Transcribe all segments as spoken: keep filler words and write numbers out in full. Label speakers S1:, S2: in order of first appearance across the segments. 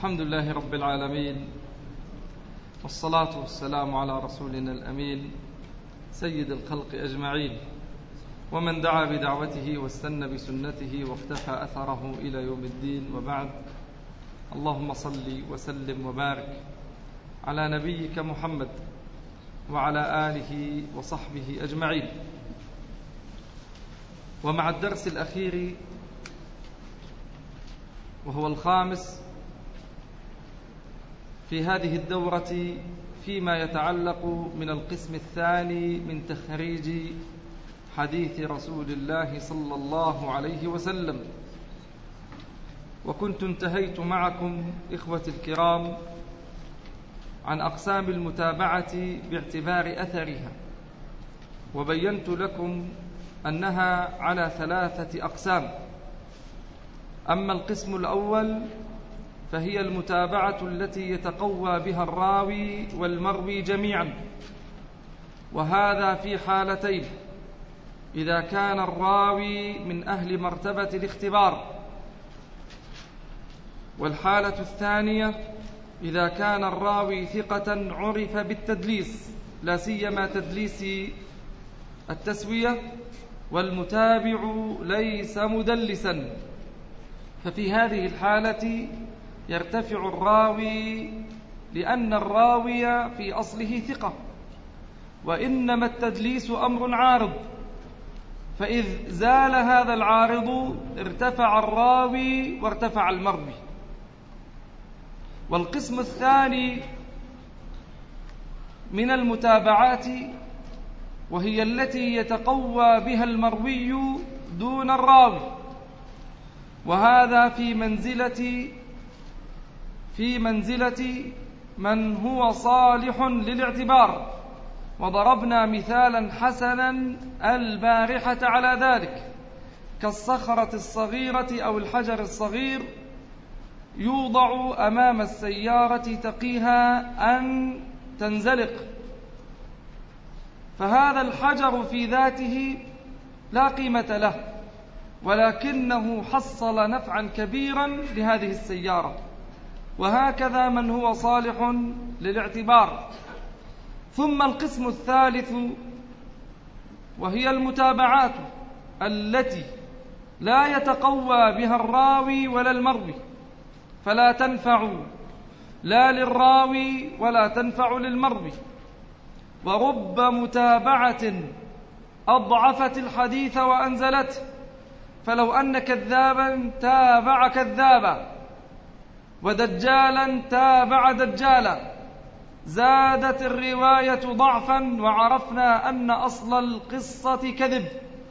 S1: الحمد لله رب العالمين، والصلاة والسلام على رسولنا الأمين سيد الخلق أجمعين، ومن دعا بدعوته واستنى بسنته واقتفى أثره إلى يوم الدين، وبعد. اللهم صل وسلم وبارك على نبيك محمد وعلى آله وصحبه أجمعين. ومع الدرس الأخير وهو الخامس في هذه الدورة فيما يتعلق من القسم الثاني من تخريج حديث رسول الله صلى الله عليه وسلم، وكنت انتهيت معكم إخوتي الكرام عن أقسام المتابعة باعتبار أثرها، وبينت لكم أنها على ثلاثة أقسام. أما القسم الأول فهي المتابعة التي يتقوى بها الراوي والمروي جميعا، وهذا في حالتين: إذا كان الراوي من أهل مرتبة الاختبار، والحالة الثانية إذا كان الراوي ثقة عرف بالتدليس، لا سيما تدليس التسوية، والمتابع ليس مدلسا، ففي هذه الحالة يرتفع الراوي، لأن الراوي في أصله ثقة، وإنما التدليس أمر عارض، فإذ زال هذا العارض ارتفع الراوي وارتفع المروي. والقسم الثاني من المتابعات وهي التي يتقوى بها المروي دون الراوي، وهذا في منزلة في منزلة من هو صالح للاعتبار، وضربنا مثالا حسنا البارحة على ذلك، كالصخرة الصغيرة أو الحجر الصغير يوضع أمام السيارة تقيها أن تنزلق، فهذا الحجر في ذاته لا قيمة له، ولكنه حصل نفعا كبيرا لهذه السيارة. وهكذا من هو صالح للاعتبار. ثم القسم الثالث وهي المتابعات التي لا يتقوى بها الراوي ولا المروي، فلا تنفع لا للراوي ولا تنفع للمروي. ورب متابعة أضعفت الحديث وأنزلته، فلو أن كذابا تابع كذابا ودجالا تابع دجالا زادت الرواية ضعفا، وعرفنا أن أصل القصة كذب.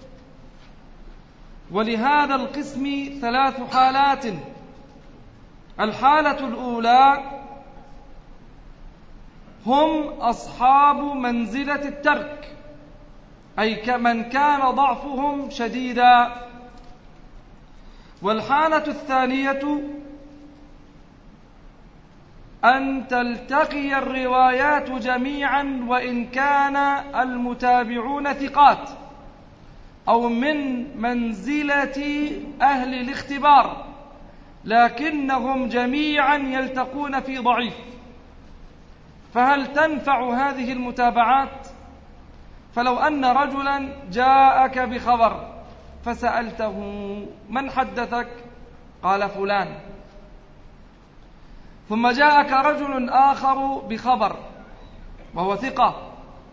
S1: ولهذا القسم ثلاث حالات: الحالة الأولى هم أصحاب منزلة الترك، أي كمن كان ضعفهم شديدا. والحالة الثانية أن تلتقي الروايات جميعا وإن كان المتابعون ثقات أو من منزلة أهل الاختبار، لكنهم جميعا يلتقون في ضعيف. فهل تنفع هذه المتابعات؟ فلو أن رجلا جاءك بخبر فسألته: من حدثك؟ قال فلان. ثم جاءك رجل آخر بخبر وهو ثقة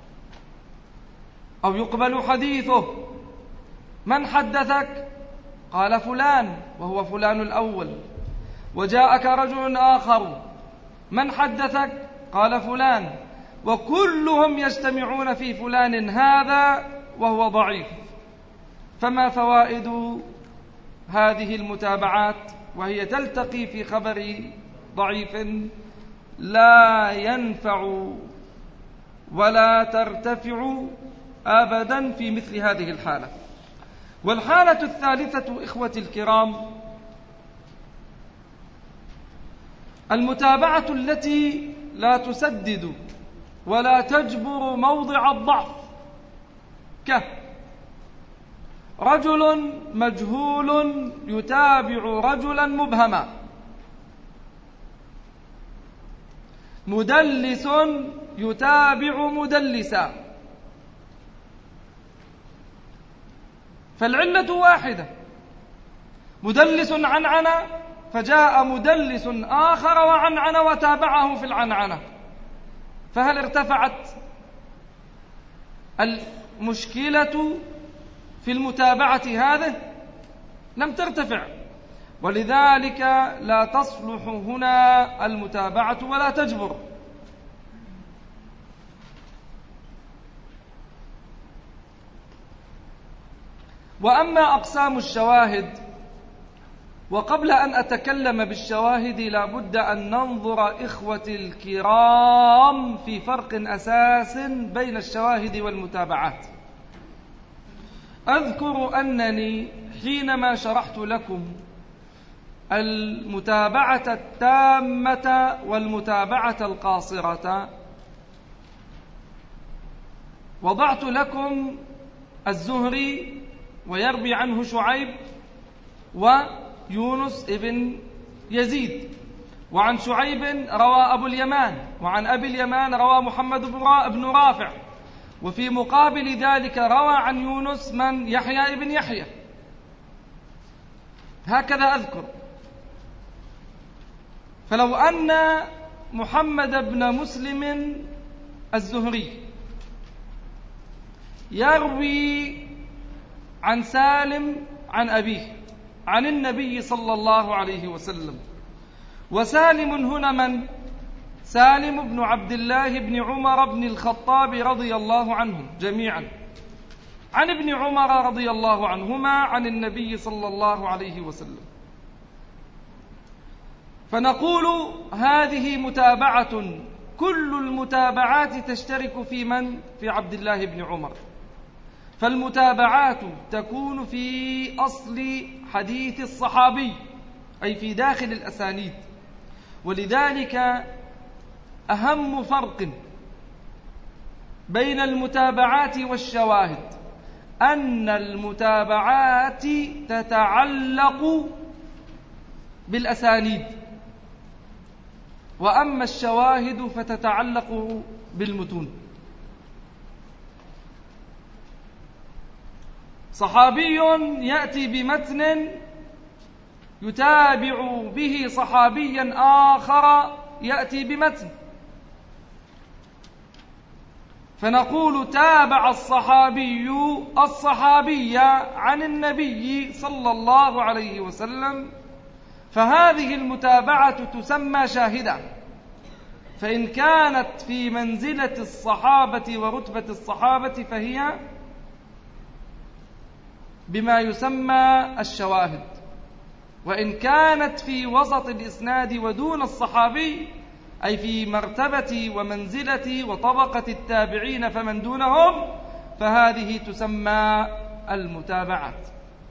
S1: أو يقبل حديثه: من حدثك؟ قال فلان، وهو فلان الأول. وجاءك رجل آخر: من حدثك؟ قال فلان، وكلهم يجتمعون في فلان هذا وهو ضعيف. فما فوائد هذه المتابعات وهي تلتقي في خبر ضعيف؟ لا ينفع ولا ترتفع أبدا في مثل هذه الحالة. والحالة الثالثة إخوتي الكرام المتابعة التي لا تسدد ولا تجبر موضع الضعف، كرجل مجهول يتابع رجلا مبهما، مدلس يتابع مدلسا، فالعلة واحدة، مدلس عنعنة فجاء مدلس آخر وعنعنة وتابعه في العنعنة، فهل ارتفعت المشكلة في المتابعة هذه؟ لم ترتفع، ولذلك لا تصلح هنا المتابعة ولا تجبر. وأما أقسام الشواهد، وقبل أن أتكلم بالشواهد لا بد أن ننظر إخوتي الكرام في فرق أساس بين الشواهد والمتابعات. أذكر أنني حينما شرحت لكم المتابعة التامة والمتابعة القاصرة وضعت لكم الزهري ويروي عنه شعيب ويونس ابن يزيد، وعن شعيب روى أبو اليمان، وعن أبي اليمان روى محمد بن رافع، وفي مقابل ذلك روى عن يونس من يحيى ابن يحيى، هكذا أذكر. فلو أن محمد بن مسلم الزهري يروي عن سالم عن أبيه عن النبي صلى الله عليه وسلم، وسالم هنا من؟ سالم بن عبد الله بن عمر بن الخطاب رضي الله عنهم جميعا، عن ابن عمر رضي الله عنهما عن النبي صلى الله عليه وسلم، فنقول هذه متابعة، كل المتابعات تشترك في من؟ في عبد الله بن عمر. فالمتابعات تكون في أصل حديث الصحابي، أي في داخل الأسانيد. ولذلك أهم فرق بين المتابعات والشواهد أن المتابعات تتعلق بالأسانيد، وأما الشواهد فتتعلق بالمتون. صحابي يأتي بمتن يتابع به صحابيا آخر يأتي بمتن، فنقول تابع الصحابي الصحابي عن النبي صلى الله عليه وسلم، فهذه المتابعة تسمى شاهدة، فإن كانت في منزلة الصحابة ورتبة الصحابة فهي بما يسمى الشواهد، وإن كانت في وسط الإسناد ودون الصحابي أي في مرتبة ومنزلة وطبقة التابعين فمن دونهم فهذه تسمى المتابعات.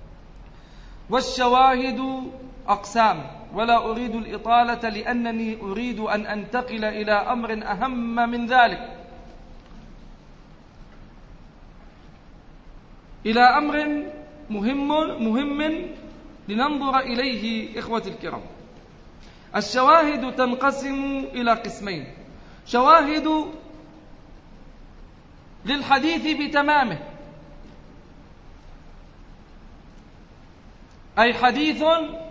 S1: والشواهد أقسام، ولا أريد الإطالة لأنني أريد أن أنتقل إلى أمر أهم من ذلك، إلى أمر مهم مهم لننظر إليه إخوتي الكرام. الشواهد تنقسم إلى قسمين: شواهد للحديث بتمامه، أي حديث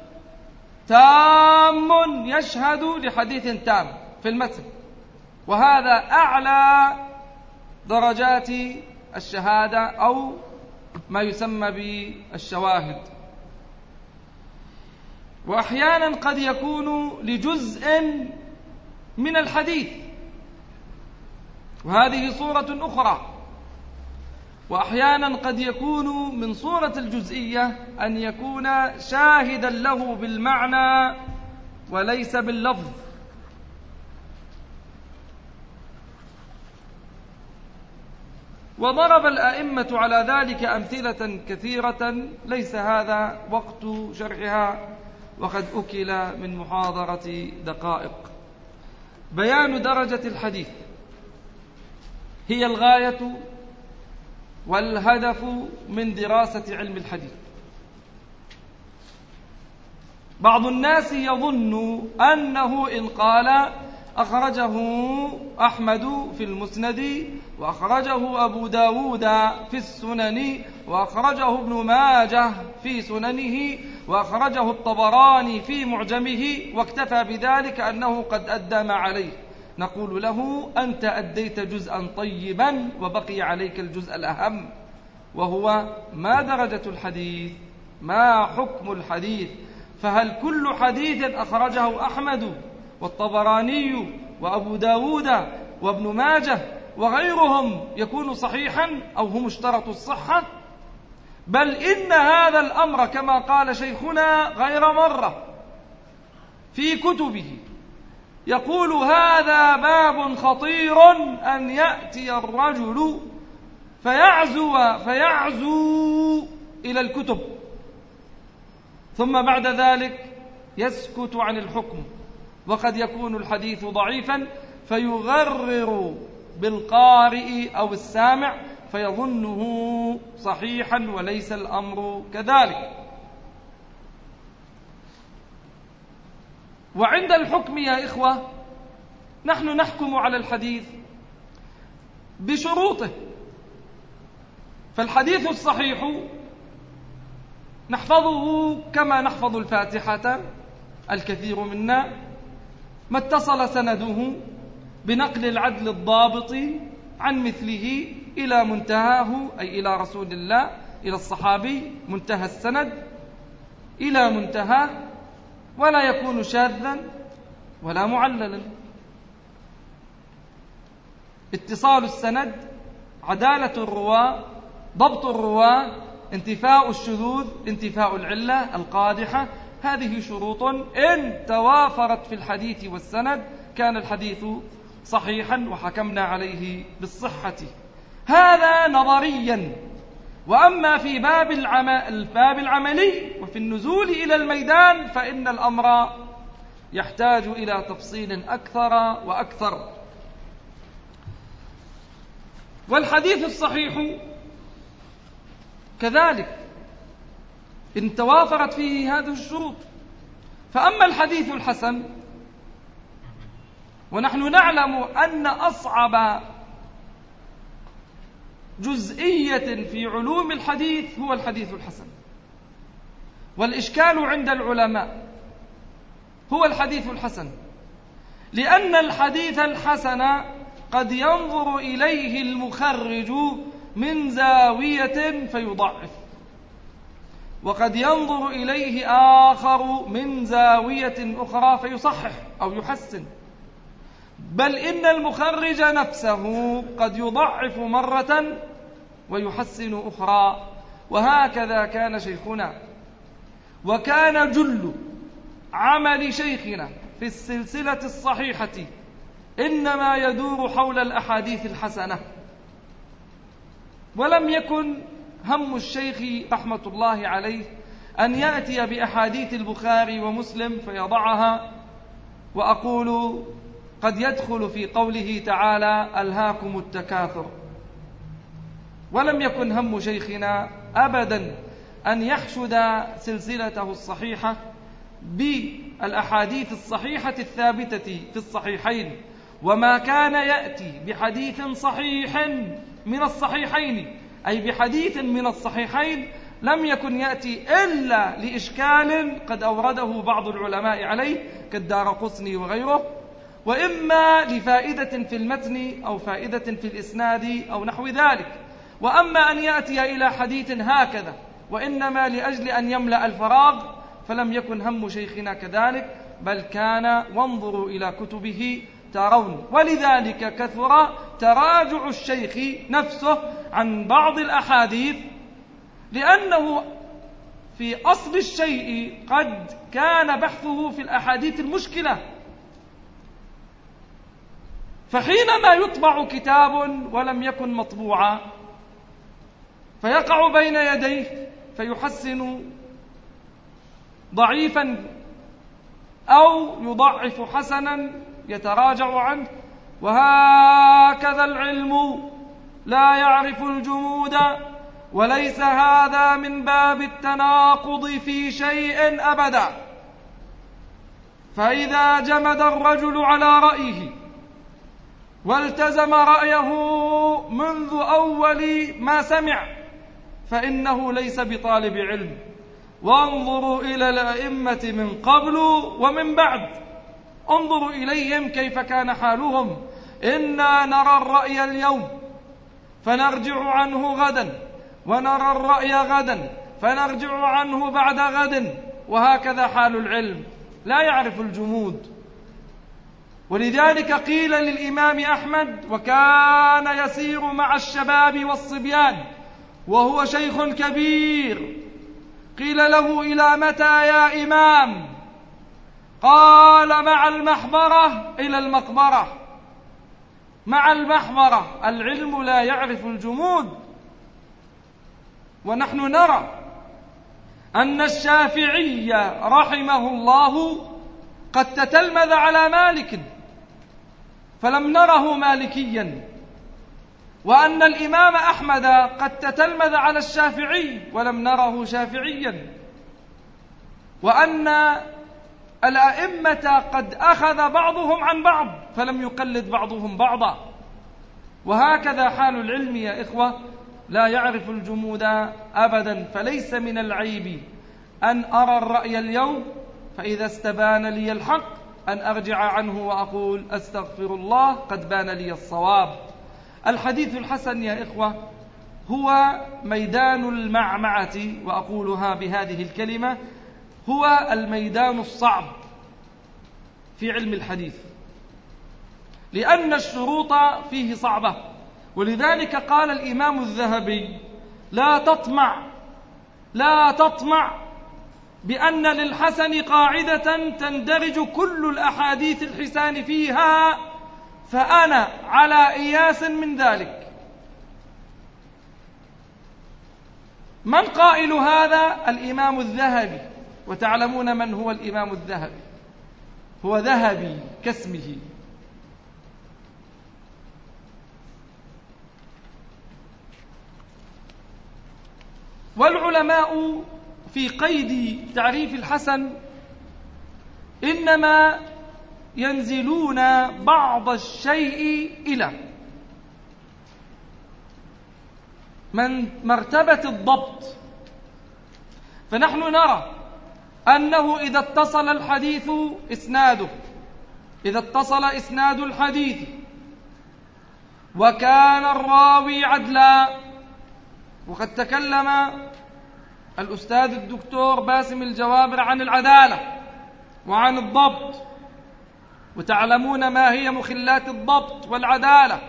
S1: تام يشهد لحديث تام في المتن، وهذا أعلى درجات الشهادة أو ما يسمى بالشواهد. وأحيانا قد يكون لجزء من الحديث، وهذه صورة أخرى. وأحيانا قد يكون من صورة الجزئية أن يكون شاهدا له بالمعنى وليس باللفظ. وضرب الأئمة على ذلك أمثلة كثيرة ليس هذا وقت شرحها، وقد أكل من محاضرة دقائق. بيان درجة الحديث هي الغاية والهدف من دراسة علم الحديث. بعض الناس يظن أنه إن قال أخرجه أحمد في المسند، وأخرجه أبو داود في السنن، وأخرجه ابن ماجه في سننه، وأخرجه الطبراني في معجمه، واكتفى بذلك أنه قد أدى ما عليه. نقول له: أنت أديت جزءا طيبا وبقي عليك الجزء الأهم، وهو ما درجة الحديث، ما حكم الحديث، فهل كل حديث أخرجه أحمد والطبراني وأبو داود وابن ماجه وغيرهم يكون صحيحا أو هم اشترطوا الصحة؟ بل إن هذا الأمر كما قال شيخنا غير مرة في كتبه، يقول: هذا باب خطير أن يأتي الرجل فيعزو, فيعزو إلى الكتب ثم بعد ذلك يسكت عن الحكم، وقد يكون الحديث ضعيفا فيغرر بالقارئ أو السامع فيظنه صحيحا وليس الأمر كذلك. وعند الحكم يا إخوة نحن نحكم على الحديث بشروطه، فالحديث الصحيح نحفظه كما نحفظ الفاتحة الكثير منا، ما اتصل سنده بنقل العدل الضابط عن مثله إلى منتهاه، أي إلى رسول الله، إلى الصحابي، منتهى السند إلى منتهى، ولا يكون شاذا ولا معللا. اتصال السند، عدالة الرواة، ضبط الرواة، انتفاء الشذوذ، انتفاء العلة القادحة، هذه شروط إن توافرت في الحديث والسند كان الحديث صحيحا وحكمنا عليه بالصحة. هذا نظريا. وأما في باب الباب العملي وفي النزول إلى الميدان فإن الأمر يحتاج إلى تفصيل أكثر وأكثر. والحديث الصحيح كذلك إن توافرت فيه هذه الشروط. فأما الحديث الحسن، ونحن نعلم أن أصعب جزئية في علوم الحديث هو الحديث الحسن، والإشكال عند العلماء هو الحديث الحسن، لأن الحديث الحسن قد ينظر إليه المخرج من زاوية فيضعف، وقد ينظر إليه آخر من زاوية أخرى فيصحح أو يحسن، بل إن المخرج نفسه قد يضعف مرة ويحسن أخرى. وهكذا كان شيخنا، وكان جل عمل شيخنا في السلسلة الصحيحة إنما يدور حول الأحاديث الحسنة. ولم يكن هم الشيخ رحمة الله عليه أن يأتي بأحاديث البخاري ومسلم فيضعها، وأقول قد يدخل في قوله تعالى: ألهاكم التكاثر. ولم يكن هم شيخنا أبدا أن يحشد سلسلته الصحيحة بالأحاديث الصحيحة الثابتة في الصحيحين، وما كان يأتي بحديث صحيح من الصحيحين، أي بحديث من الصحيحين، لم يكن يأتي إلا لإشكال قد أورده بعض العلماء عليه كالدارقطني وغيره، وإما لفائدة في المتن أو فائدة في الإسناد أو نحو ذلك. وأما أن يأتي إلى حديث هكذا وإنما لأجل أن يملأ الفراغ فلم يكن هم شيخنا كذلك، بل كان وانظروا إلى كتبه ترون. ولذلك كثر تراجع الشيخ نفسه عن بعض الأحاديث، لأنه في أصل الشيء قد كان بحثه في الأحاديث المشكلة، فحينما يطبع كتاب ولم يكن مطبوعا فيقع بين يديه فيحسن ضعيفا أو يضعف حسنا يتراجع عنه. وهكذا العلم لا يعرف الجمود، وليس هذا من باب التناقض في شيء أبدا. فإذا جمد الرجل على رأيه والتزم رأيه منذ أول ما سمع فإنه ليس بطالب علم. وانظروا إلى الأئمة من قبل ومن بعد، انظروا إليهم كيف كان حالهم. إنا نرى الرأي اليوم فنرجع عنه غدا، ونرى الرأي غدا فنرجع عنه بعد غد، وهكذا حال العلم، لا يعرف الجمود. ولذلك قيل للإمام أحمد وكان يسير مع الشباب والصبيان وهو شيخ كبير، قيل له: إلى متى يا إمام؟ قال: مع المحبرة إلى المقبرة. مع المحبرة، العلم لا يعرف الجمود. ونحن نرى أن الشافعي رحمه الله قد تتلمذ على مالك فلم نره مالكيا، وأن الإمام أحمد قد تتلمذ على الشافعي ولم نره شافعيا، وأن الأئمة قد أخذ بعضهم عن بعض فلم يقلد بعضهم بعضا. وهكذا حال العلم يا إخوة، لا يعرف الجمود أبدا. فليس من العيب أن أرى الرأي اليوم فإذا استبان لي الحق أن أرجع عنه وأقول: أستغفر الله، قد بان لي الصواب. الحديث الحسن يا إخوة هو ميدان المعمعة، وأقولها بهذه الكلمة: هو الميدان الصعب في علم الحديث، لأن الشروط فيه صعبة. ولذلك قال الإمام الذهبي: لا تطمع لا تطمع بأن للحسن قاعدة تندرج كل الأحاديث الحسان فيها، فأنا على إياس من ذلك. من قائل هذا؟ الإمام الذهبي. وتعلمون من هو الإمام الذهبي؟ هو ذهبي كاسمه. والعلماء في قيد تعريف الحسن إنما ينزلون بعض الشيء إلى من مرتبة الضبط. فنحن نرى أنه إذا اتصل الحديث إسناده إذا اتصل إسناد الحديث وكان الراوي عدلا، وقد تكلم الأستاذ الدكتور باسم الجوابر عن العدالة وعن الضبط، وتعلمون ما هي مخلات الضبط والعدالة.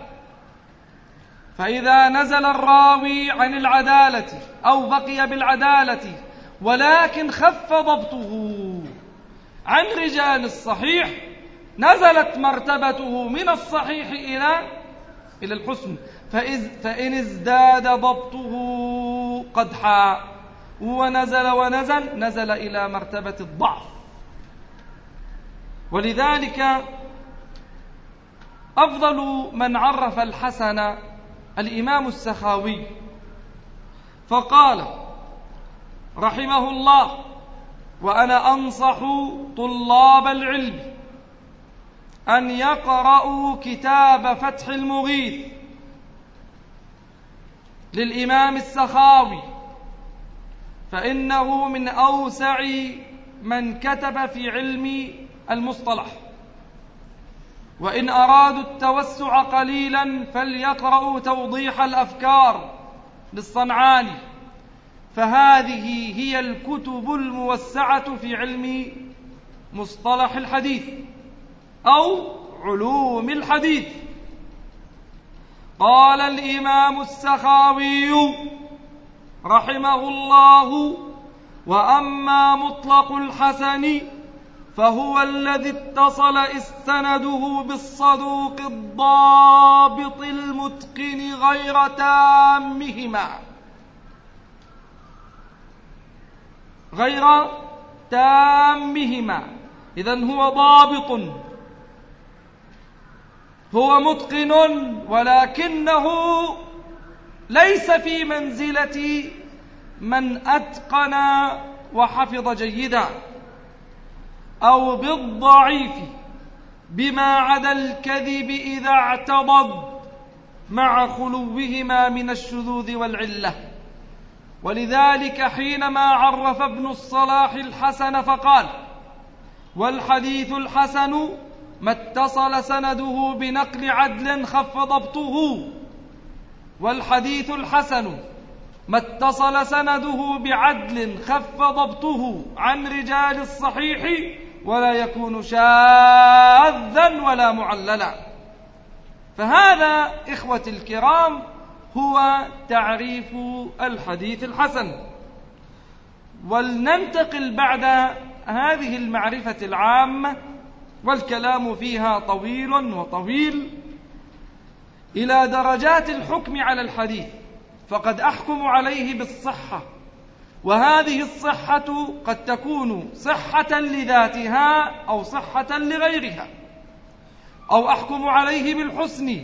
S1: فإذا نزل الراوي عن العدالة أو بقي بالعدالة ولكن خف ضبطه عن رجال الصحيح، نزلت مرتبته من الصحيح إلى إلى الحسن. فإن ازداد ضبطه قدحا ونزل ونزل نزل إلى مرتبة الضعف. ولذلك أفضل من عرف الحسن الإمام السخاوي، فقال رحمه الله: وأنا أنصح طلاب العلم أن يقرأوا كتاب فتح المغيث للإمام السخاوي، فإنه من أوسع من كتب في علم المصطلح. وإن أرادوا التوسع قليلا فليقرأوا توضيح الأفكار للصنعاني، فهذه هي الكتب الموسعة في علم مصطلح الحديث أو علوم الحديث. قال الإمام السخاوي رحمه الله: وأما مطلق الحسن فهو الذي اتصل استنده بالصدوق الضابط المتقن غير تامهما غير تامهما إذن هو ضابط، هو متقن، ولكنه ليس في منزلة من أتقن وحفظ جيدا. أو بالضعيف بما عدا الكذب إذا اعتضد مع خلوهما من الشذوذ والعلة. ولذلك حينما عرف ابن الصلاح الحسن فقال: والحديث الحسن ما اتصل سنده بنقل عدل خف ضبطه. والحديث الحسن ما اتصل سنده بعدل خف ضبطه عن رجال الصحيح ولا يكون شاذا ولا معللا. فهذا إخوتي الكرام هو تعريف الحديث الحسن. ولننتقل بعد هذه المعرفة العامة والكلام فيها طويل وطويل إلى درجات الحكم على الحديث. فقد أحكم عليه بالصحة، وهذه الصحة قد تكون صحة لذاتها أو صحة لغيرها، أو أحكم عليه بالحسن،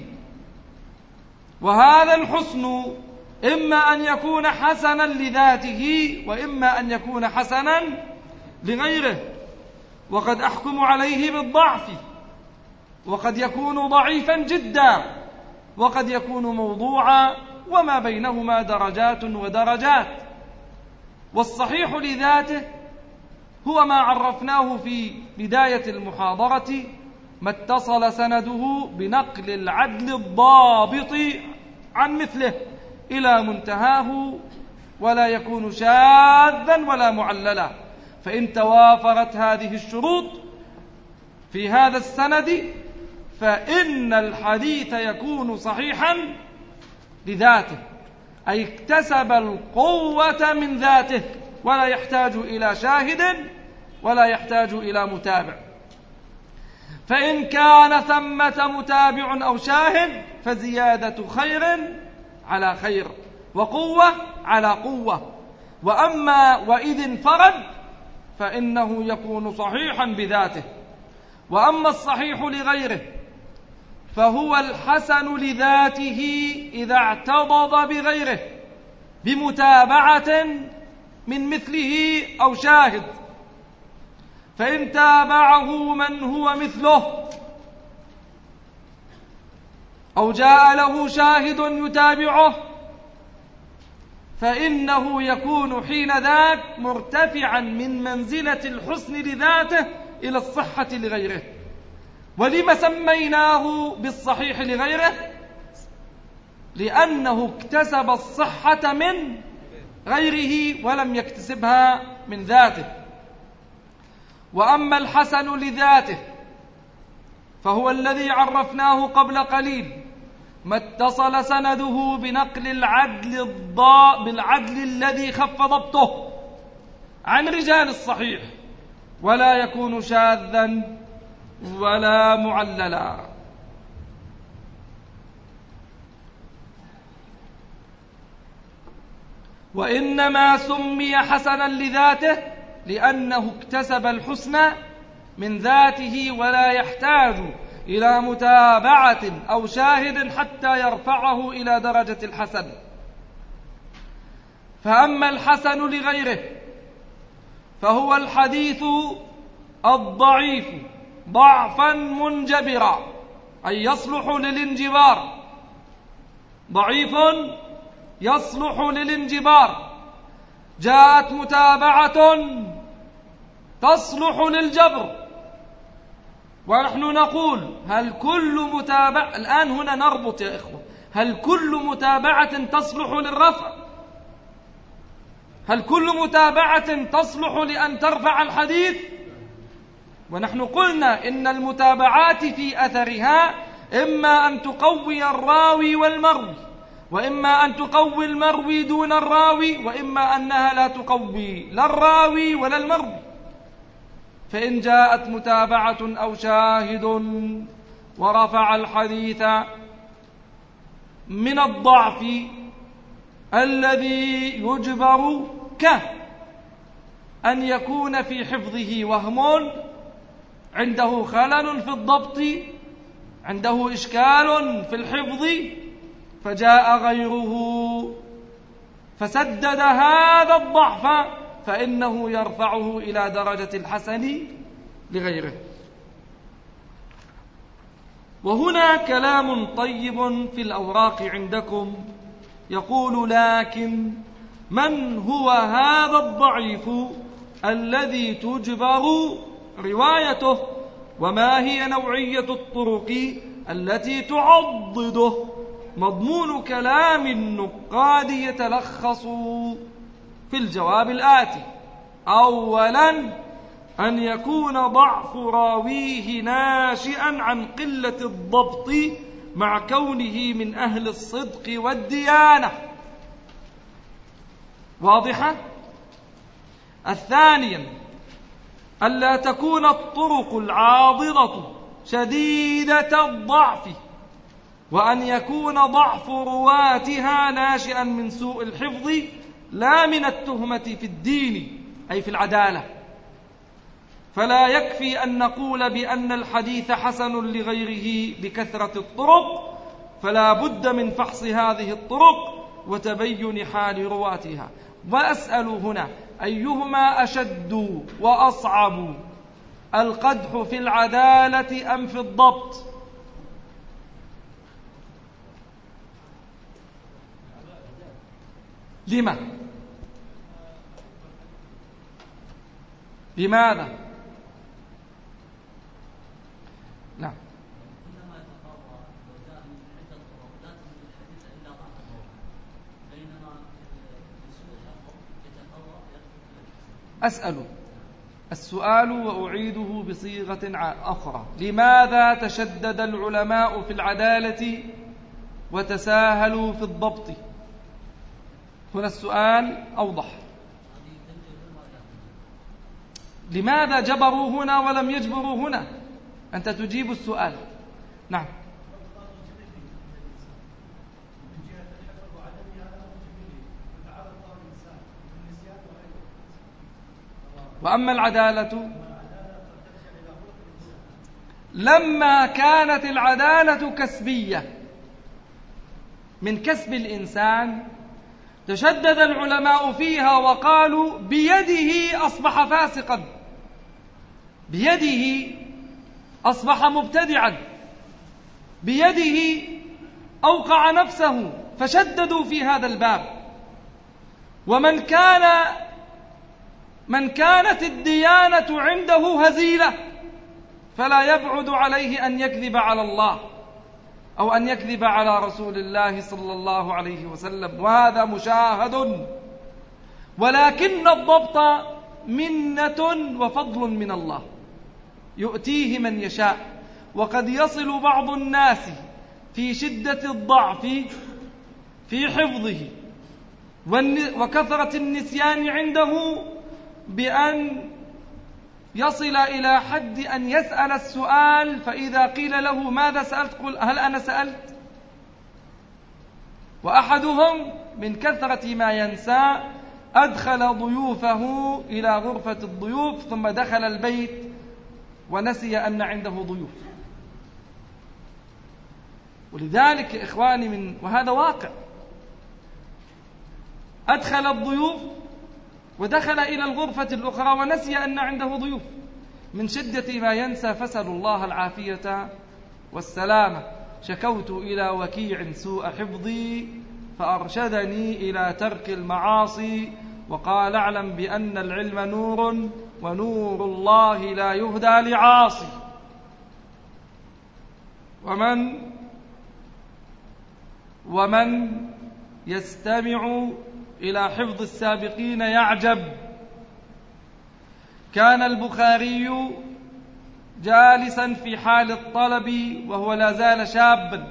S1: وهذا الحسن إما أن يكون حسنا لذاته وإما أن يكون حسنا لغيره. وقد أحكم عليه بالضعف، وقد يكون ضعيفا جدا، وقد يكون موضوعا، وما بينهما درجات ودرجات. والصحيح لذاته هو ما عرفناه في بداية المحاضرة: ما اتصل سنده بنقل العدل الضابط عن مثله إلى منتهاه ولا يكون شاذا ولا معللا. فإن توافرت هذه الشروط في هذا السند فإن الحديث يكون صحيحا لذاته، أي اكتسب القوة من ذاته ولا يحتاج إلى شاهد ولا يحتاج إلى متابع. فإن كان ثمة متابع أو شاهد فزيادة خير على خير وقوة على قوة. وأما وإذ انفرد فإنه يكون صحيحا بذاته. وأما الصحيح لغيره فهو الحسن لذاته إذا اعتضد بغيره بمتابعة من مثله أو شاهد. فإن تابعه من هو مثله أو جاء له شاهد يتابعه فإنه يكون حين ذاك مرتفعا من منزلة الحسن لذاته إلى الصحة لغيره. ولما سميناه بالصحيح لغيره؟ لأنه اكتسب الصحة من غيره ولم يكتسبها من ذاته. وأما الحسن لذاته فهو الذي عرفناه قبل قليل: ما اتصل سنده بنقل العدل الضاء بالعدل الذي خف ضبطه عن رجال الصحيح ولا يكون شاذا ولا معللا. وإنما سمي حسنا لذاته لأنه اكتسب الحسن من ذاته ولا يحتاج إلى متابعة أو شاهد حتى يرفعه إلى درجة الحسن. فأما الحسن لغيره فهو الحديث الضعيف ضعفا منجبرا، أي يصلح للانجبار، ضعيف يصلح للانجبار. جاءت متابعة تصلح للجبر. ونحن نقول: هل كل متابعة، الآن هنا نربط يا إخوة، هل كل متابعة تصلح للرفع؟ هل كل متابعة تصلح لأن ترفع الحديث؟ ونحن قلنا إن المتابعات في أثرها إما أن تقوي الراوي والمروي، وإما أن تقوي المروي دون الراوي، وإما أنها لا تقوي لا الراوي ولا المروي. فإن جاءت متابعة أو شاهد ورفع الحديث من الضعف الذي يجبر كأن يكون في حفظه وهم، عنده خلل في الضبط، عنده إشكال في الحفظ، فجاء غيره فسدد هذا الضعف، فإنه يرفعه إلى درجة الحسن لغيره. وهنا كلام طيب في الأوراق عندكم يقول: لكن من هو هذا الضعيف الذي تجبر روايته؟ وما هي نوعية الطرق التي تعضده؟ مضمون كلام النقاد يتلخص في الجواب الآتي: أولا، أن يكون ضعف راويه ناشئا عن قلة الضبط مع كونه من أهل الصدق والديانة. واضحة؟ الثانيا، ألا تكون الطرق العاضدة شديدة الضعف، وأن يكون ضعف رواتها ناشئا من سوء الحفظ لا من التهمة في الدين أي في العدالة. فلا يكفي أن نقول بأن الحديث حسن لغيره بكثرة الطرق، فلا بد من فحص هذه الطرق وتبين حال رواتها. وأسأل هنا: أيهما أشد وأصعب، القدح في العدالة أم في الضبط؟ لما؟ لماذا؟ نعم. أسأل السؤال وأعيده بصيغة أخرى: لماذا تشدد العلماء في العدالة وتساهلوا في الضبط؟ هنا السؤال أوضح. لماذا جبروا هنا ولم يجبروا هنا؟ أنت تجيب السؤال. نعم. وأما العدالة، لما كانت العدالة كسبية من كسب الإنسان تشدد العلماء فيها وقالوا: بيده أصبح فاسقا، بيده أصبح مبتدعا، بيده أوقع نفسه، فشددوا في هذا الباب. ومن كان من كانت الديانة عنده هزيلة فلا يبعد عليه أن يكذب على الله أو أن يكذب على رسول الله صلى الله عليه وسلم، وهذا مشاهد. ولكن الضبط منة وفضل من الله يؤتيه من يشاء، وقد يصل بعض الناس في شدة الضعف في حفظه وكثرة النسيان عنده بأن يصل إلى حد أن يسأل السؤال، فإذا قيل له: ماذا سألت؟ قل: هل أنا سألت؟ وأحدهم من كثرة ما ينسى أدخل ضيوفه إلى غرفة الضيوف ثم دخل البيت ونسي أن عنده ضيوف. ولذلك إخواني، من وهذا واقع، أدخل الضيوف ودخل إلى الغرفة الأخرى ونسي أن عنده ضيوف من شدة ما ينسى، فسأل الله العافية والسلامة. شكوت إلى وكيع سوء حفظي فأرشدني إلى ترك المعاصي، وقال: اعلم بأن العلم نور، ونور الله لا يهدى لعاصي. ومن ومن يستمع إلى حفظ السابقين يعجب. كان البخاري جالسا في حال الطلب وهو لا زال شابا،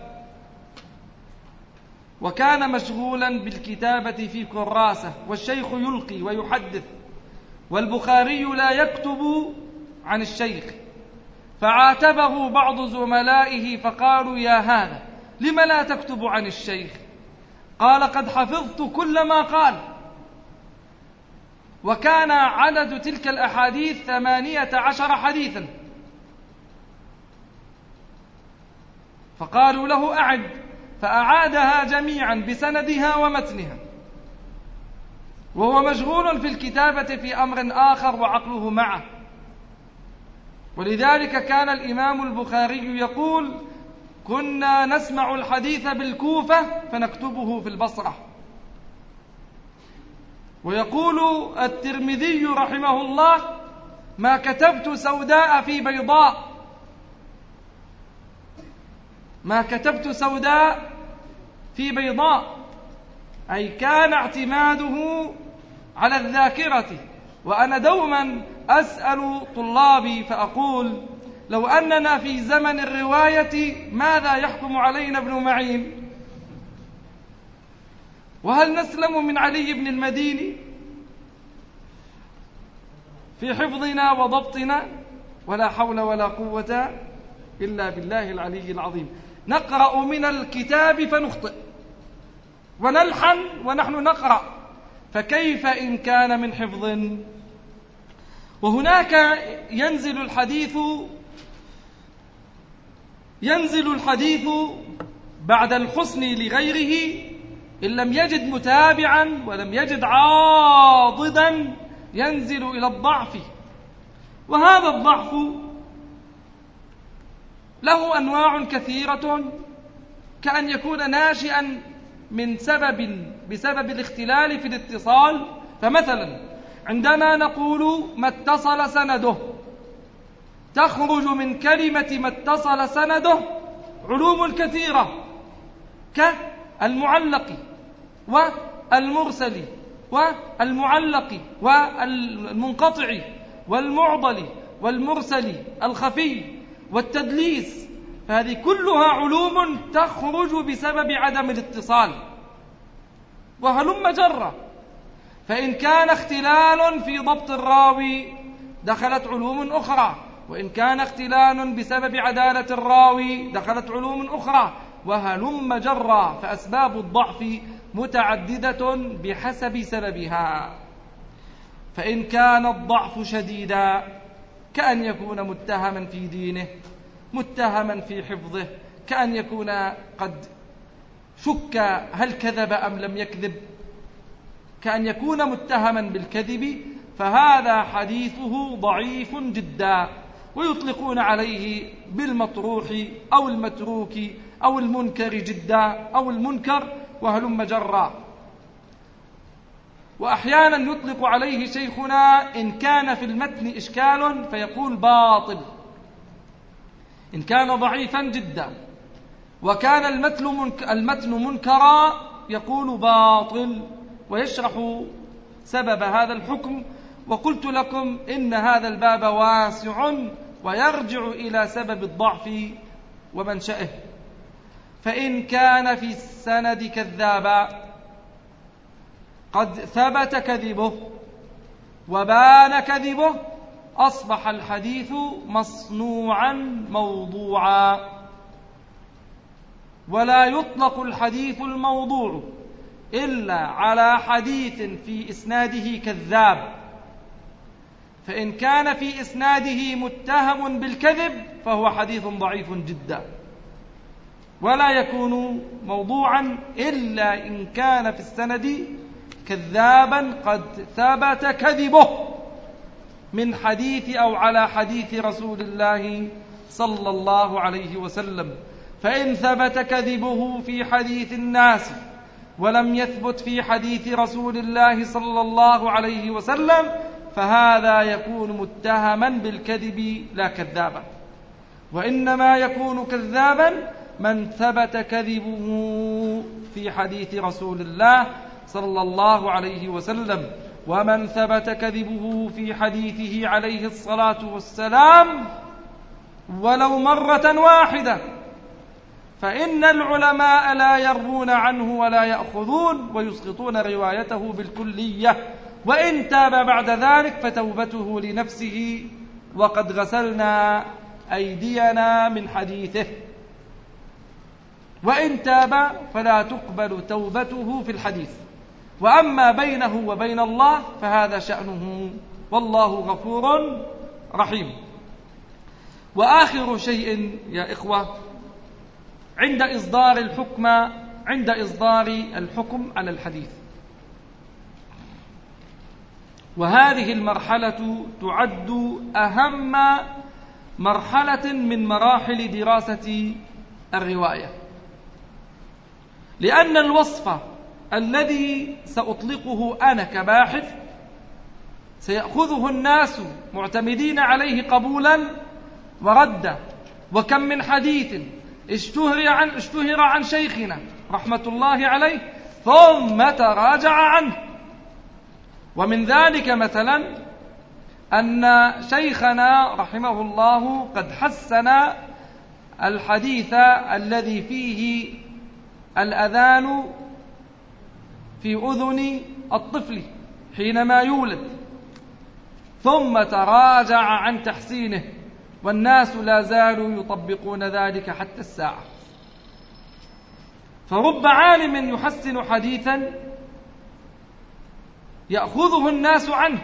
S1: وكان مشغولا بالكتابة في كراسة، والشيخ يلقي ويحدث والبخاري لا يكتب عن الشيخ. فعاتبه بعض زملائه فقالوا: يا هذا، لم لا تكتب عن الشيخ؟ قال: قد حفظت كل ما قال. وكان عدد تلك الأحاديث ثمانية عشر حديثا. فقالوا له: أعد، فأعادها جميعا بسندها ومتنها، وهو مشغول في الكتابة في أمر آخر وعقله معه. ولذلك كان الإمام البخاري يقول: كنا نسمع الحديث بالكوفة فنكتبه في البصرة. ويقول الترمذي رحمه الله: ما كتبت سوداء في بيضاء، ما كتبت سوداء في بيضاء، أي كان اعتماده على الذاكرة. وأنا دوما أسأل طلابي فأقول: لو أننا في زمن الرواية ماذا يحكم علينا ابن معين؟ وهل نسلم من علي بن المديني في حفظنا وضبطنا؟ ولا حول ولا قوة إلا بالله العلي العظيم. نقرأ من الكتاب فنخطئ، ونلحن ونحن نقرأ، فكيف إن كان من حفظ؟ وهناك ينزل الحديث ينزل الحديث بعد الحسن لغيره إن لم يجد متابعا ولم يجد عاضدا، ينزل إلى الضعف. وهذا الضعف له أنواع كثيرة، كأن يكون ناشئا من سبب بسبب الاختلال في الاتصال. فمثلا عندما نقول ما اتصل سنده، تخرج من كلمة ما اتصل سنده علوم كثيرة كالمعلق والمرسل والمعلق والمنقطع والمعضل والمرسل الخفي والتدليس، فهذه كلها علوم تخرج بسبب عدم الاتصال. وهلم جرة. فإن كان اختلال في ضبط الراوي دخلت علوم أخرى، وإن كان اختلال بسبب عدالة الراوي دخلت علوم أخرى، وهلم جرة. فأسباب الضعف متعددة بحسب سببها. فإن كان الضعف شديدا كأن يكون متهما في دينه، متهما في حفظه، كأن يكون قد شك هل كذب أم لم يكذب، كأن يكون متهما بالكذب، فهذا حديثه ضعيف جدا، ويطلقون عليه بالمطروح أو المتروك أو المنكر جدا أو المنكر وهلم جرا. وأحيانا يطلق عليه شيخنا إن كان في المتن إشكال فيقول باطل، إن كان ضعيفا جدا وكان المتن منكرا يقول باطل، ويشرح سبب هذا الحكم. وقلت لكم إن هذا الباب واسع ويرجع إلى سبب الضعف ومنشأه. فإن كان في السند كذابا قد ثبت كذبه وبان كذبه، أصبح الحديث مصنوعا موضوعا. ولا يطلق الحديث الموضوع إلا على حديث في إسناده كذاب. فإن كان في إسناده متهم بالكذب فهو حديث ضعيف جدا، ولا يكون موضوعا إلا إن كان في السند كذابا قد ثبت كذبه من حديث أو على حديث رسول الله صلى الله عليه وسلم. فإن ثبت كذبه في حديث الناس ولم يثبت في حديث رسول الله صلى الله عليه وسلم فهذا يكون متهما بالكذب لا كذابا. وإنما يكون كذابا من ثبت كذبه في حديث رسول الله صلى الله عليه وسلم. ومن ثبت كذبه في حديثه عليه الصلاة والسلام ولو مرة واحدة فإن العلماء لا يروون عنه ولا يأخذون ويسقطون روايته بالكلية. وإن تاب بعد ذلك فتوبته لنفسه، وقد غسلنا أيدينا من حديثه. وإن تاب فلا تقبل توبته في الحديث. وأما بينه وبين الله فهذا شأنه، والله غفور رحيم. وآخر شيء يا إخوة عند إصدار الحكم عند إصدار الحكم على الحديث، وهذه المرحلة تعد أهم مرحلة من مراحل دراسة الرواية، لأن الوصف الذي سأطلقه أنا كباحث سيأخذه الناس معتمدين عليه قبولا وردا. وكم من حديث اشتهر عن, اشتهر عن شيخنا رحمة الله عليه ثم تراجع عنه. ومن ذلك مثلا أن شيخنا رحمه الله قد حسن الحديث الذي فيه الأذان في أذن الطفل حينما يولد، ثم تراجع عن تحسينه، والناس لا زالوا يطبقون ذلك حتى الساعة. فرب عالم يحسن حديثا يأخذه الناس عنه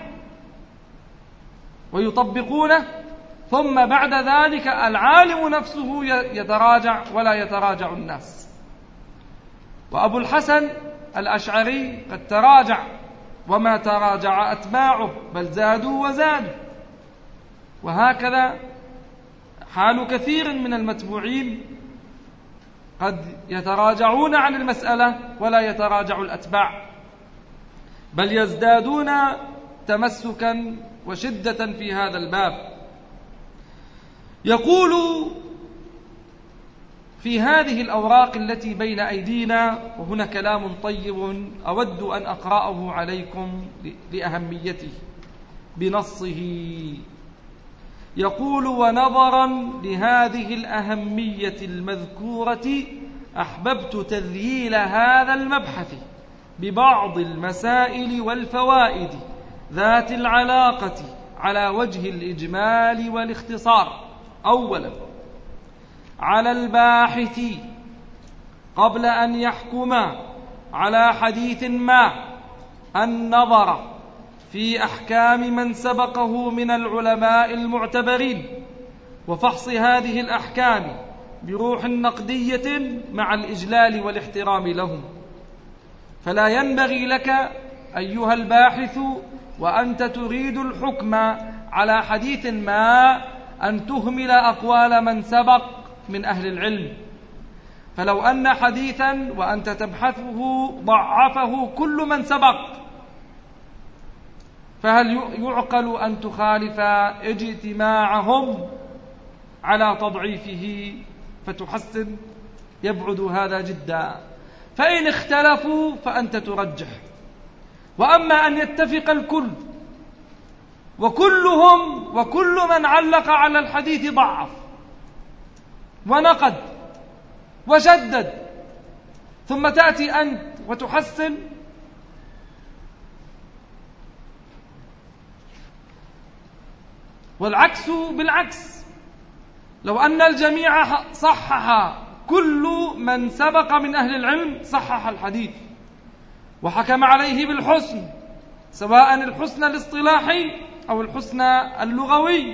S1: ويطبقونه، ثم بعد ذلك العالم نفسه يتراجع ولا يتراجع الناس. وأبو الحسن الأشعري قد تراجع وما تراجع أتباعه، بل زادوا وزادوا. وهكذا حال كثير من المتبوعين، قد يتراجعون عن المسألة ولا يتراجع الأتباع، بل يزدادون تمسكا وشدة في هذا الباب. يقول في هذه الأوراق التي بين أيدينا، وهنا كلام طيب أود أن أقرأه عليكم لأهميته بنصه. يقول: ونظرا لهذه الأهمية المذكورة أحببت تذييل هذا المبحث ببعض المسائل والفوائد ذات العلاقة على وجه الإجمال والاختصار. أولا، على الباحث قبل أن يحكم على حديث ما النظر في أحكام من سبقه من العلماء المعتبرين، وفحص هذه الأحكام بروح نقدية مع الإجلال والاحترام لهم. فلا ينبغي لك أيها الباحث وأنت تريد الحكم على حديث ما أن تهمل أقوال من سبق من أهل العلم. فلو أن حديثا وأنت تبحثه ضعفه كل من سبق، فهل يعقل أن تخالف اجتماعهم على تضعيفه فتحسن؟ يبعد هذا جدا. فإن اختلفوا فأنت ترجح. وأما أن يتفق الكل وكلهم وكل من علق على الحديث ضعف ونقد وشدد، ثم تأتي أنت وتحسن، والعكس بالعكس. لو أن الجميع صحح، كل من سبق من أهل العلم صحح الحديث وحكم عليه بالحسن، سواء الحسن الاصطلاحي أو الحسن اللغوي،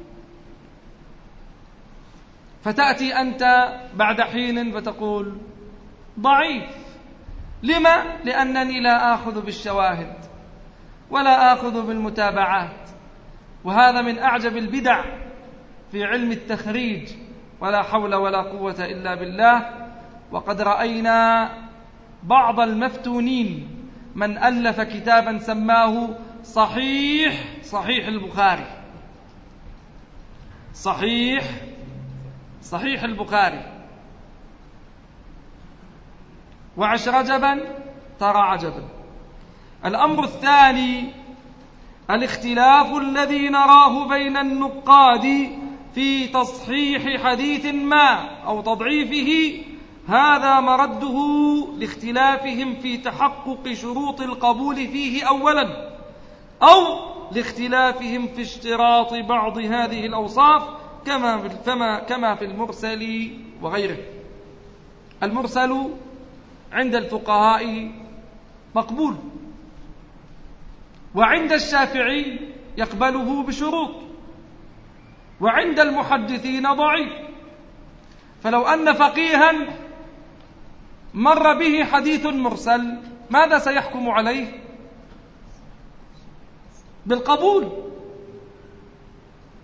S1: فتأتي أنت بعد حين فتقول ضعيف. لما؟ لأنني لا آخذ بالشواهد ولا آخذ بالمتابعات. وهذا من أعجب البدع في علم التخريج، ولا حول ولا قوة إلا بالله. وقد رأينا بعض المفتونين من ألف كتابا سماه صحيح صحيح البخاري، صحيح صحيح البخاري. وعش رجبا ترى عجبا. الأمر الثاني، الاختلاف الذي نراه بين النقاد في تصحيح حديث ما أو تضعيفه، هذا مرده لاختلافهم في تحقق شروط القبول فيه أولا، أو لاختلافهم في اشتراط بعض هذه الأوصاف كما كما في المرسل وغيره. المرسل عند الفقهاء مقبول، وعند الشافعي يقبله بشروط، وعند المحدثين ضعيف. فلو أن فقيها مر به حديث مرسل، ماذا سيحكم عليه؟ بالقبول.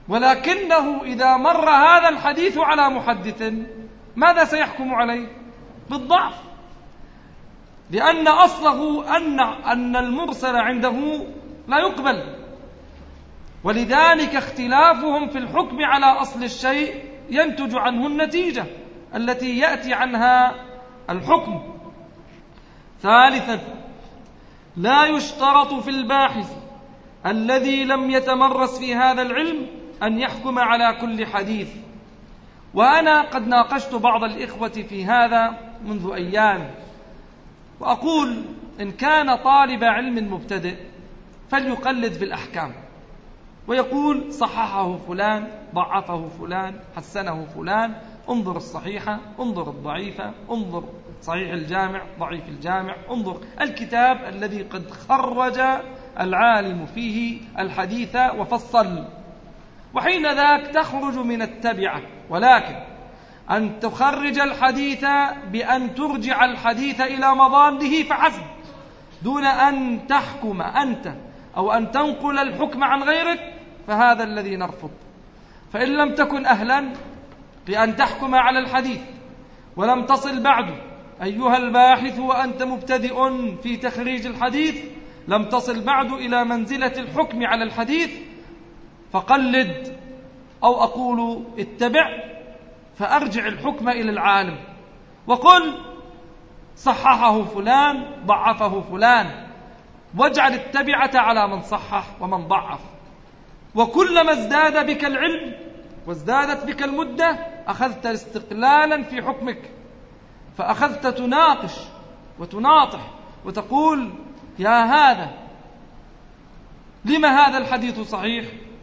S1: ولكنه إذا مر هذا الحديث على محدث ماذا سيحكم عليه؟ بالضعف، لأن أصله أن أن المرسل عنده لا يقبل. ولذلك اختلافهم في الحكم على أصل الشيء ينتج عنه النتيجة التي يأتي عنها الحكم. ثالثا، لا يشترط في الباحث الذي لم يتمرس في هذا العلم أن يحكم على كل حديث. وأنا قد ناقشت بعض الإخوة في هذا منذ أيام، وأقول إن كان طالب علم مبتدئ فليقلد في الأحكام ويقول صححه فلان، ضعفه فلان، حسنه فلان، انظر الصحيحة، انظر الضعيفة، انظر صحيح الجامع، ضعيف الجامع، انظر الكتاب الذي قد خرج العالم فيه الحديث وفصل، وحين ذاك تخرج من التبعة. ولكن أن تخرج الحديث بأن ترجع الحديث إلى مضاده فحسب، دون أن تحكم أنت أو أن تنقل الحكم عن غيرك، فهذا الذي نرفض. فإن لم تكن أهلا لأن تحكم على الحديث ولم تصل بعد أيها الباحث وأنت مبتدئ في تخريج الحديث، لم تصل بعد إلى منزلة الحكم على الحديث، فقلد، أو أقول اتبع، فأرجع الحكم إلى العالم وقل صححه فلان، ضعفه فلان، واجعل التبعة على من صحح ومن ضعف. وكلما ازداد بك العلم وازدادت بك المدة أخذت استقلالا في حكمك، فأخذت تناقش وتناطح وتقول يا هذا لما هذا الحديث صحيح،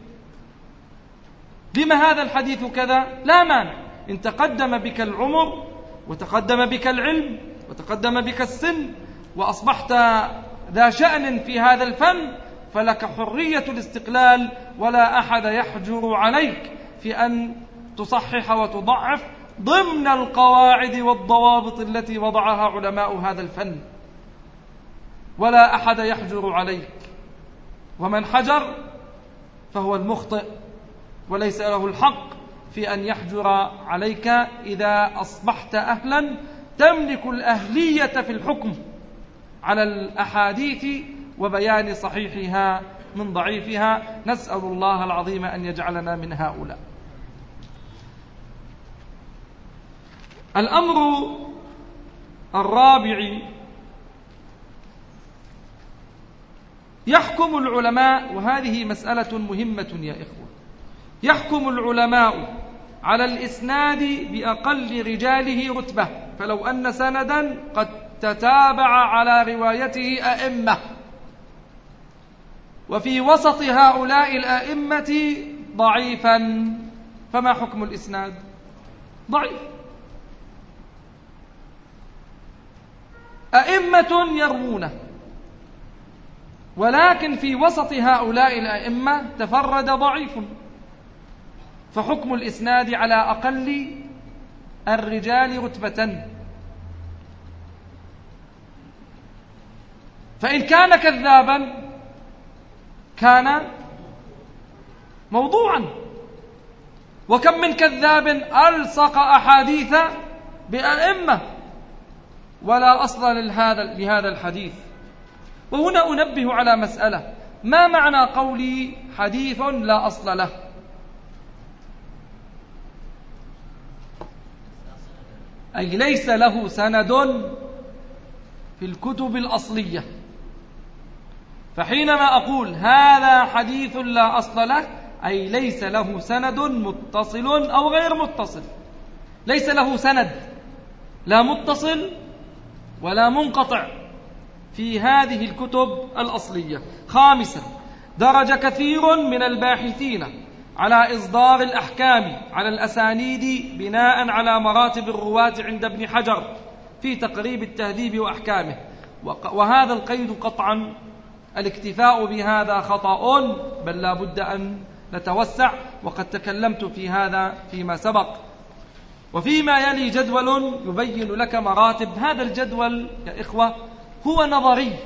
S1: لما هذا الحديث كذا. لا مانع، إن تقدم بك العمر وتقدم بك العلم وتقدم بك السن وأصبحت ذا شأن في هذا الفن، فلك حرية الاستقلال، ولا أحد يحجر عليك في أن تصحح وتضعف ضمن القواعد والضوابط التي وضعها علماء هذا الفن، ولا أحد يحجر عليك. ومن حجر فهو المخطئ، وليس له الحق في أن يحجر عليك إذا أصبحت أهلا تملك الأهلية في الحكم على الأحاديث وبيان صحيحها من ضعيفها. نسأل الله العظيم أن يجعلنا من هؤلاء. الأمر الرابع، يحكم العلماء، وهذه مسألة مهمة يا إخوة، يحكم العلماء على الإسناد بأقل رجاله رتبة. فلو أن سندا قد تتابع على روايته أئمة، وفي وسط هؤلاء الأئمة ضعيفا، فما حكم الإسناد؟ ضعيف. أئمة يروونه، ولكن في وسط هؤلاء الأئمة تفرد ضعيف، فحكم الإسناد على أقل الرجال رتبة. فإن كان كذابا كان موضوعا، وكم من كذاب ألصق أحاديث بأئمة ولا أصل لهذا لهذا الحديث. وهنا أنبه على مسألة: ما معنى قولي حديث لا أصل له؟ أي ليس له سند في الكتب الأصلية. فحينما أقول هذا حديث لا أصل له، أي ليس له سند متصل أو غير متصل، ليس له سند لا متصل ولا منقطع في هذه الكتب الأصلية. خامسا، درج كثير من الباحثين على إصدار الأحكام على الأسانيد بناء على مراتب الرواة عند ابن حجر في تقريب التهذيب وأحكامه، وهذا القيد قطعا الاكتفاء بهذا خطأ، بل لا بد أن نتوسع، وقد تكلمت في هذا فيما سبق. وفيما يلي جدول يبين لك مراتب. هذا الجدول يا إخوة هو نظري،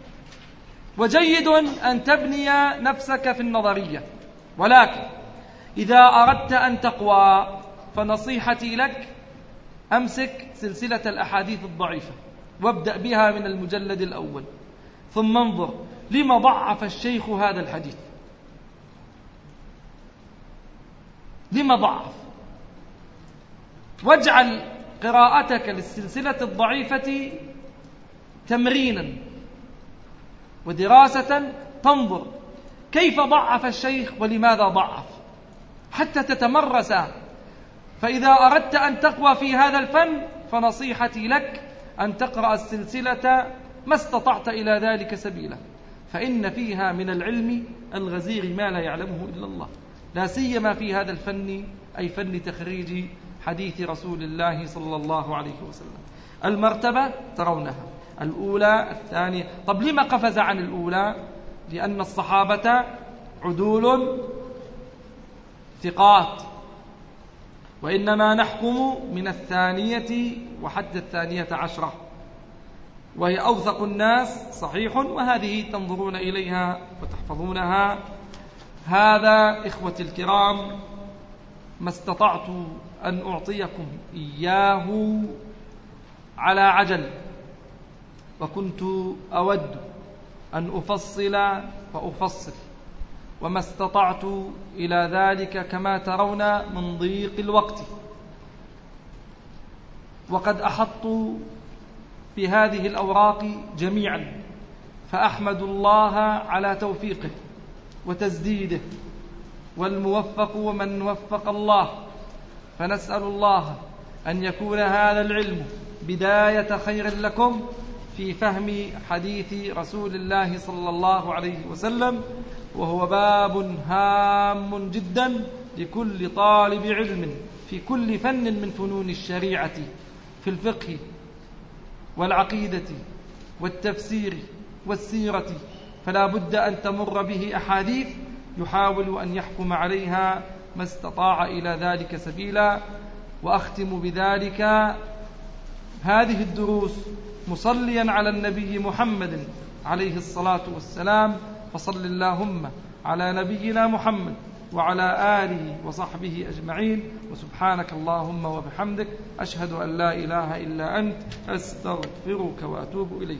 S1: وجيد أن تبني نفسك في النظرية، ولكن إذا أردت أن تقوى فنصيحتي لك أمسك سلسلة الأحاديث الضعيفة وابدأ بها من المجلد الأول، ثم انظر لما ضعف الشيخ هذا الحديث، لما ضعف، واجعل قراءتك للسلسلة الضعيفة تمرينا ودراسة، تنظر كيف ضعف الشيخ ولماذا ضعف حتى تتمرس. فإذا أردت أن تقوى في هذا الفن فنصيحتي لك أن تقرأ السلسلة ما استطعت إلى ذلك سبيلا، فإن فيها من العلم الغزير ما لا يعلمه إلا الله، لا سيما في هذا الفن، أي فن تخريج حديث رسول الله صلى الله عليه وسلم. المرتبة ترونها، الأولى الثانية. طب لما قفز عن الأولى؟ لأن الصحابة عدول ثقات، وإنما نحكم من الثانية وحتى الثانية عشرة، وهي أوثق الناس صحيح، وهذه تنظرون إليها وتحفظونها. هذا إخوتي الكرام ما استطعت أن أعطيكم إياه على عجل، وكنت أود أن أفصل فأفصل، وما استطعت إلى ذلك كما ترون من ضيق الوقت. وقد أحطوا بهذه الأوراق جميعا، فأحمد الله على توفيقه وتسديده، والموفق ومن وفق الله، فنسأل الله أن يكون هذا العلم بداية خير لكم في فهم حديث رسول الله صلى الله عليه وسلم، وهو باب هام جدا لكل طالب علم في كل فن من فنون الشريعة، في الفقه والعقيدة والتفسير والسيرة، فلا بد أن تمر به أحاديث يحاول أن يحكم عليها ما استطاع إلى ذلك سبيلا. وأختم بذلك هذه الدروس مصليا على النبي محمد عليه الصلاة والسلام، فصل اللهم على نبينا محمد وعلى آله وصحبه أجمعين، وسبحانك اللهم وبحمدك، أشهد أن لا إله إلا أنت، أستغفرك وأتوب إليك.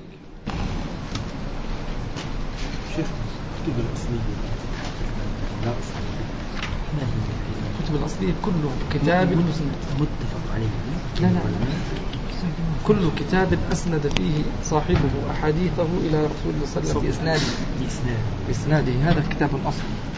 S2: شيخ كتب الأصلية لا أصلية،
S1: كتب الأصلية كله كتاب
S2: متفق عليه،
S1: لا لا كل كتاب أسند فيه صاحبه أحاديثه إلى رسول الله صلى الله عليه وسلم بإسناده، بإسناده هذا كتاب أصلي.